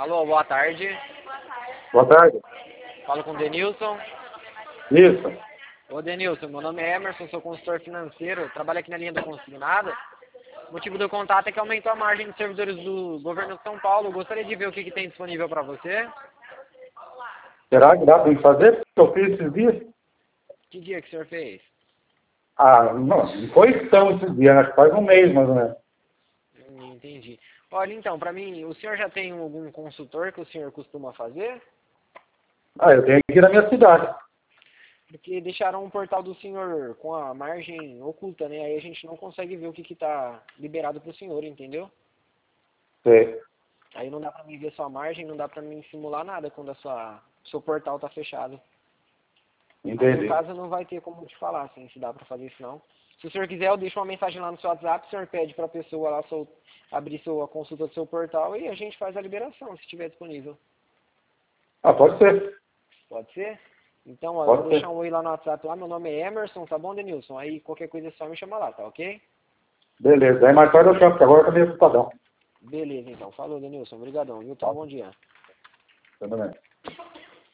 Alô, boa tarde. Boa tarde. Falo com o Denilson. Isso. Ô Denilson, meu nome é Emerson, sou consultor financeiro, trabalho aqui na linha do consignado. O motivo do contato é que aumentou a margem de servidores do governo de São Paulo. Gostaria de ver o que tem disponível para você. Será que dá para fazer? Eu fiz esses dias? Que dia que o senhor fez? Não foi tão esses dias, acho que faz um mês mais ou menos. Entendi. Olha, então, para mim, o senhor já tem algum consultor que o senhor costuma fazer? Eu tenho aqui na minha cidade. Porque deixaram um portal do senhor com a margem oculta, né? Aí a gente não consegue ver o que está liberado para o senhor, entendeu? Sei. Aí não dá para mim ver sua margem, não dá para mim simular nada quando seu portal tá fechado. Aí Entendi. no caso não vai ter como te falar, assim, se dá para fazer isso não. Se o senhor quiser, eu deixo uma mensagem lá no seu WhatsApp, o senhor pede para a pessoa lá abrir a consulta do seu portal e a gente faz a liberação, se estiver disponível. Pode ser. Pode ser? Então, ó, eu Pode vou ser. deixar um oi lá no WhatsApp lá, meu nome é Emerson, tá bom, Denilson? Aí qualquer coisa é só me chamar lá, tá ok? Beleza. Aí mais tarde eu chamo, porque agora eu tô meio ocupadão. Beleza, então. Falou, Denilson. Obrigadão, viu? Tenha um bom dia. Tudo bem.